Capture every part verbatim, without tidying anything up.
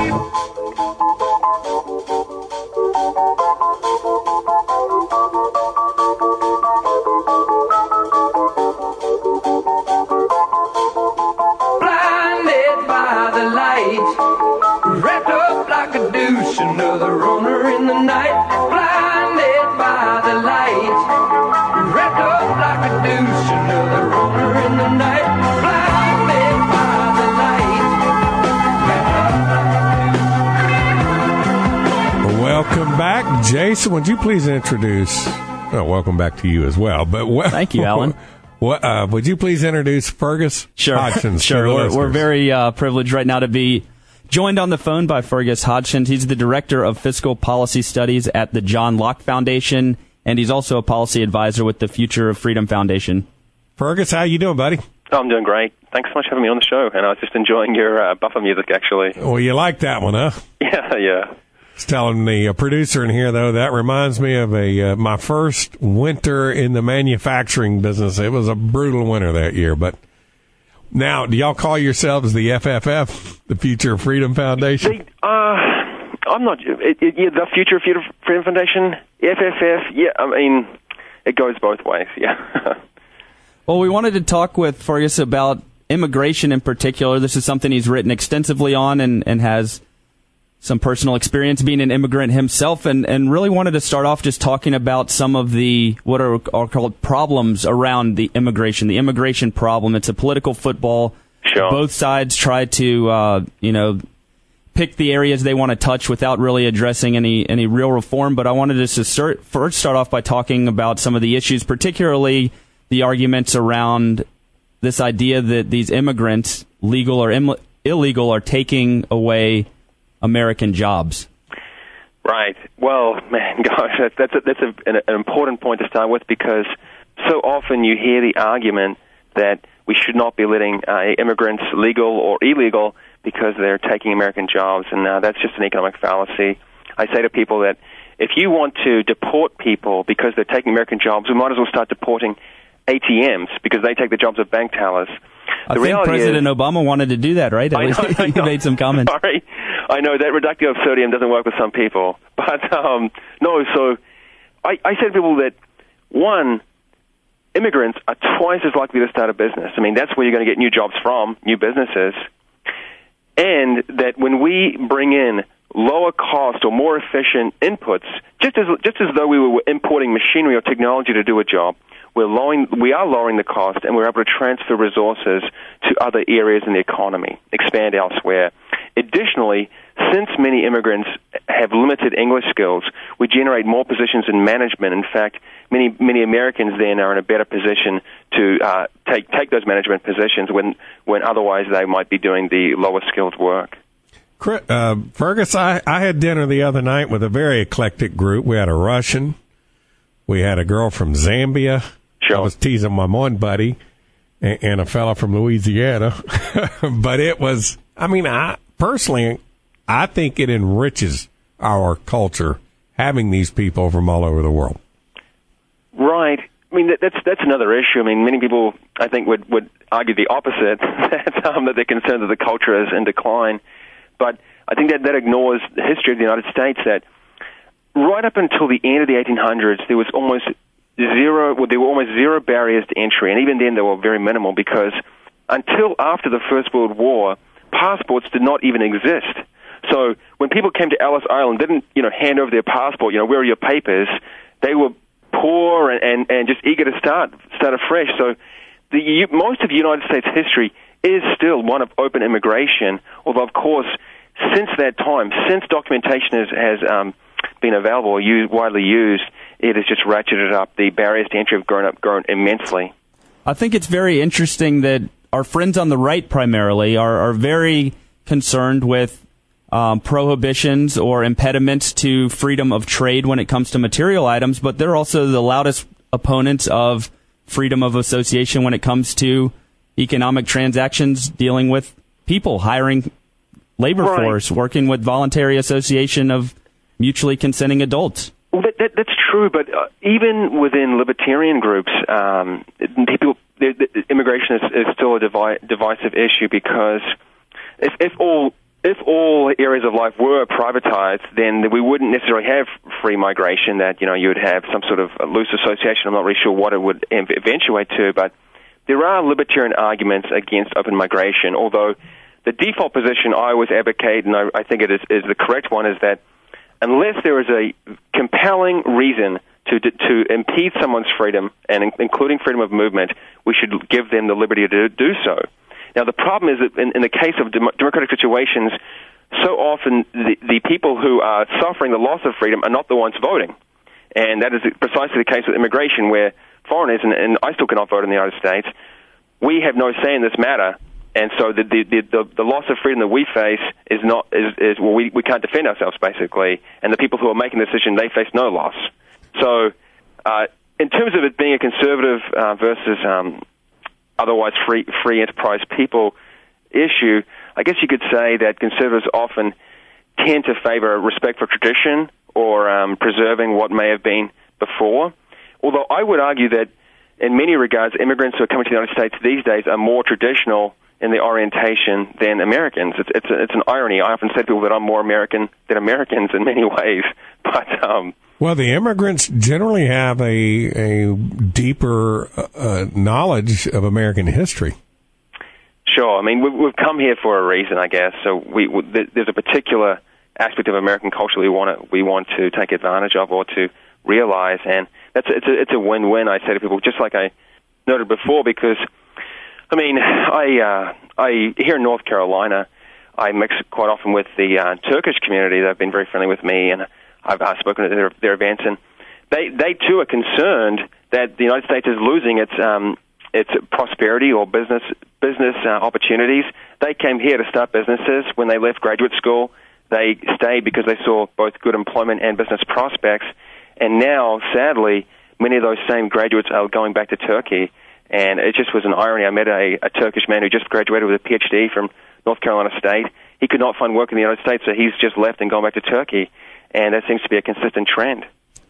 Blinded by the light, wrapped up like a douche, another runner in the night. Blinded by the light, wrapped up like a douche, another runner in the night. Blinded by the light, wrapped up like a douche. Welcome back. Jason, would you please introduce... Oh, welcome back to you as well. But well, Thank you, Alan. What, uh, would you please introduce Fergus Sure. Hodgson? Sure. We're, we're very uh, privileged right now to be joined on the phone by Fergus Hodgson. He's the Director of Fiscal Policy Studies at the John Locke Foundation, and he's also a policy advisor with the Future of Freedom Foundation. Fergus, how you doing, buddy? Oh, I'm doing great. Thanks so much for having me on the show, and I was just enjoying your uh, buffer music, actually. Well, you like that one, huh? Yeah, yeah. I was telling the uh, producer in here, though, that reminds me of a uh, my first winter in the manufacturing business. It was a brutal winter that year. But now, do y'all call yourselves the F F F, the Future of Freedom Foundation? They, uh, I'm not... It, it, yeah, the Future of Freedom Foundation, F F F, yeah, I mean, it goes both ways, yeah. Well, we wanted to talk with Fergus about immigration in particular. This is something he's written extensively on and, and has some personal experience being an immigrant himself, and, and really wanted to start off just talking about some of the, what are, are called problems around the immigration, the immigration problem. It's a political football. Sure. Both sides try to, uh, you know, pick the areas they want to touch without really addressing any, any real reform. But I wanted us to start, first start off by talking about some of the issues, particularly the arguments around this idea that these immigrants, legal or Im- illegal, are taking away American jobs. Right. Well, man, gosh, that's that's, a, that's a, an, an important point to start with, because so often you hear the argument that we should not be letting uh, immigrants, legal or illegal, because they're taking American jobs, and uh, that's just an economic fallacy. I say to people that if you want to deport people because they're taking American jobs, we might as well start deporting A T Ms because they take the jobs of bank tellers. I the think President is, Obama wanted to do that, right? At I know, least I he know. made some comments. Sorry. I know that reductio absurdum doesn't work with some people. But, um, no, so I, I say to people that, one, immigrants are twice as likely to start a business. I mean, that's where you're going to get new jobs from, new businesses. And that when we bring in lower cost or more efficient inputs, just as just as though we were importing machinery or technology to do a job, we're lowering, we are lowering the cost, and we're able to transfer resources to other areas in the economy, expand elsewhere. Additionally, since many immigrants have limited English skills, we generate more positions in management. In fact, many many Americans then are in a better position to uh, take take those management positions when when otherwise they might be doing the lower skilled work. Uh, Fergus, I, I had dinner the other night with a very eclectic group. We had a Russian, we had a girl from Zambia. Sure. I was teasing my one buddy, and, and a fella from Louisiana. But it was, I mean, I personally, I think it enriches our culture having these people from all over the world. Right. I mean, that, that's that's another issue. I mean, many people, I think, would, would argue the opposite, that, um, that they're concerned that the culture is in decline. But I think that that ignores the history of the United States, that right up until the end of the eighteen hundreds, there was almost zero, well, there were almost zero barriers to entry, and even then they were very minimal, because until after the First World War, passports did not even exist. So when people came to Ellis Island, didn't, you know, hand over their passport, you know, where are your papers? They were poor and, and, and just eager to start, start afresh. So the, most of the United States history is still one of open immigration, although, of course, since that time, since documentation has, has um, been available or used, widely used, it has just ratcheted up. The barriers to entry have grown up, grown immensely. I think it's very interesting that our friends on the right primarily are, are very concerned with um, prohibitions or impediments to freedom of trade when it comes to material items, but they're also the loudest opponents of freedom of association when it comes to economic transactions dealing with people, hiring labor right. force, working with voluntary association of mutually consenting adults. Well, that, that, that's true, but uh, even within libertarian groups, um, people, the, the, immigration is, is still a divi- divisive issue, because if, if all if all areas of life were privatized, then we wouldn't necessarily have free migration, that, you know, you would have some sort of loose association. I'm not really sure what it would eventuate to, but there are libertarian arguments against open migration, although the default position I always advocate, and I, I think it is, is the correct one, is that unless there is a compelling reason to to impede someone's freedom, and in, including freedom of movement, we should give them the liberty to do so. Now, the problem is that in, in the case of dem- democratic situations, so often the, the people who are suffering the loss of freedom are not the ones voting. And that is precisely the case with immigration, where foreigners, and, and I still cannot vote in the United States, we have no say in this matter. And so the the, the, the loss of freedom that we face is not is, is well, we, we can't defend ourselves, basically. And the people who are making the decision, they face no loss. So uh, in terms of it being a conservative uh, versus um, otherwise free free enterprise people issue, I guess you could say that conservatives often tend to favor respect for tradition or um, preserving what may have been before. Although I would argue that in many regards, immigrants who are coming to the United States these days are more traditional in their orientation than Americans. It's it's, a, it's an irony. I often say to people that I'm more American than Americans in many ways, but um, well, the immigrants generally have a a deeper uh, knowledge of American history. Sure. I mean, we've, we've come here for a reason, I guess. So we, we there's a particular aspect of American culture we want to we want to take advantage of or to realize, and that's it's a, it's a win-win. I say to people, just like I noted before, because I mean, I uh, I here in North Carolina, I mix quite often with the uh, Turkish community. They've been very friendly with me, and I've uh, spoken at their, their events, and they they too are concerned that the United States is losing its um, its prosperity or business business uh, opportunities. They came here to start businesses. When they left graduate school, they stayed because they saw both good employment and business prospects. And now, sadly, many of those same graduates are going back to Turkey. And it just was an irony. I met a, a Turkish man who just graduated with a P H D from North Carolina State. He could not find work in the United States, so he's just left and gone back to Turkey. And that seems to be a consistent trend.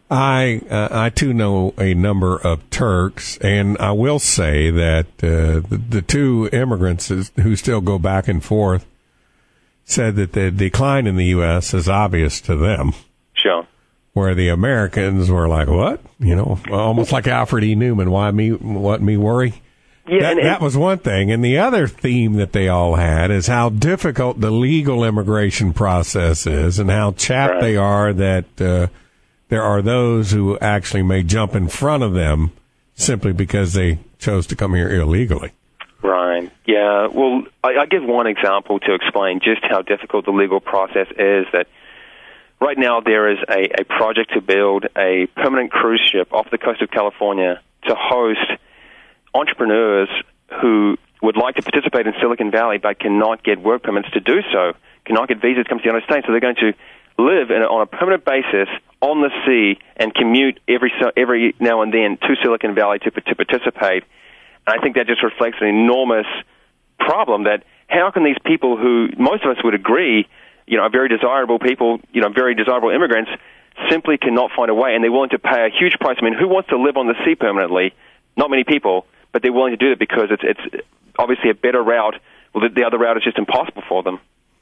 I uh, I too know a number of Turks, and I will say that uh, the, the two immigrants is, who still go back and forth said that the decline in the U S is obvious to them. Sure. Where the Americans were like, what? You know, almost like Alfred E. Newman, why me, what me worry? Yeah, that, and, and, that was one thing. And the other theme that they all had is how difficult the legal immigration process is and how chapped right. they are that uh, there are those who actually may jump in front of them simply because they chose to come here illegally. Right. Yeah. Well, I, I give one example to explain just how difficult the legal process is. That right now there is a, a project to build a permanent cruise ship off the coast of California to host entrepreneurs who would like to participate in Silicon Valley but cannot get work permits to do so, cannot get visas to come to the United States. So they're going to live in a, on a permanent basis on the sea and commute every every now and then to Silicon Valley to, to participate. And I think that just reflects an enormous problem that how can these people who most of us would agree, you know, are very desirable people, you know, very desirable immigrants, simply cannot find a way, and they're willing to pay a huge price. I mean, who wants to live on the sea permanently? Not many people, but they're willing to do it because it's it's obviously a better route. Well, the, the other route is just impossible for them.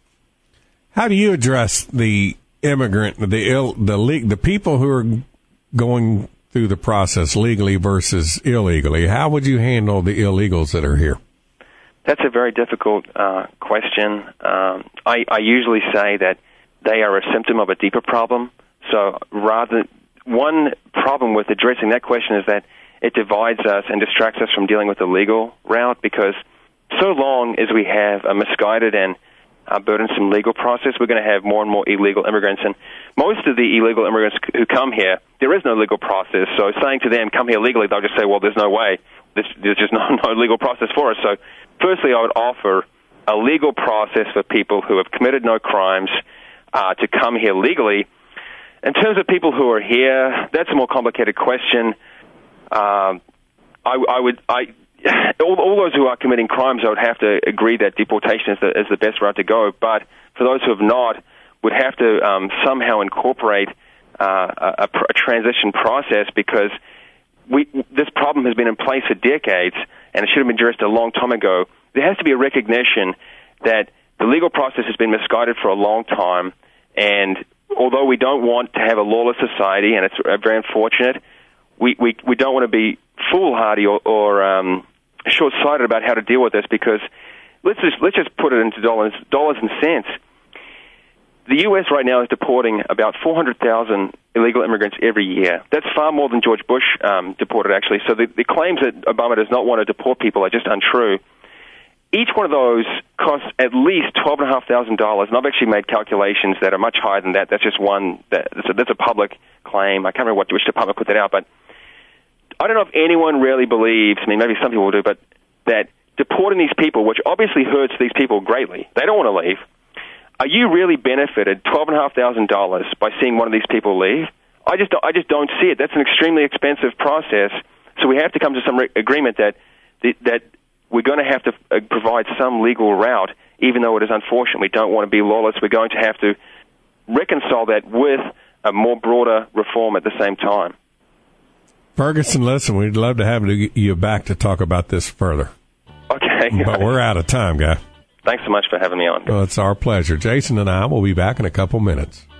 How do you address the immigrant, the ill, the le- the people who are going through the process legally versus illegally? How would you handle the illegals that are here? That's a very difficult uh, question. Um, I, I usually say that they are a symptom of a deeper problem. So rather, one problem with addressing that question is that it divides us and distracts us from dealing with the legal route, because so long as we have a misguided and uh, burdensome legal process, we're going to have more and more illegal immigrants. And most of the illegal immigrants who come here, there is no legal process. So saying to them, come here legally, they'll just say, well, there's no way. There's, there's just no, no legal process for us. So firstly, I would offer a legal process for people who have committed no crimes uh, to come here legally. In terms of people who are here, that's a more complicated question. Um, I, I would, I, all, all those who are committing crimes, I would have to agree that deportation is the, is the best route to go. But for those who have not, would have to um, somehow incorporate uh, a, a transition process, because we, this problem has been in place for decades, and it should have been addressed a long time ago. There has to be a recognition that the the legal process has been misguided for a long time, and although we don't want to have a lawless society, and it's very unfortunate, we, we, we don't want to be foolhardy or, or um, short-sighted about how to deal with this, because let's just, let's just put it into dollars, dollars and cents. The U S right now is deporting about four hundred thousand illegal immigrants every year. That's far more than George Bush um, deported, actually. So the, the claims that Obama does not want to deport people are just untrue. Each one of those costs at least twelve thousand five hundred dollars, and I've actually made calculations that are much higher than that. That's just one. That, that's, a, that's a public claim. I can't remember what, which department put that out, but I don't know if anyone really believes, I mean, maybe some people do, but that deporting these people, which obviously hurts these people greatly, they don't want to leave. Are you really benefited twelve thousand five hundred dollars by seeing one of these people leave? I just, I just don't see it. That's an extremely expensive process, so we have to come to some re- agreement that that we're going to have to uh, provide some legal route, even though it is unfortunate. We don't want to be lawless. We're going to have to reconcile that with a more broader reform at the same time. Ferguson, listen, we'd love to have you back to talk about this further. Okay. But we're out of time, guy. Thanks so much for having me on. Well, it's our pleasure. Jason and I will be back in a couple minutes.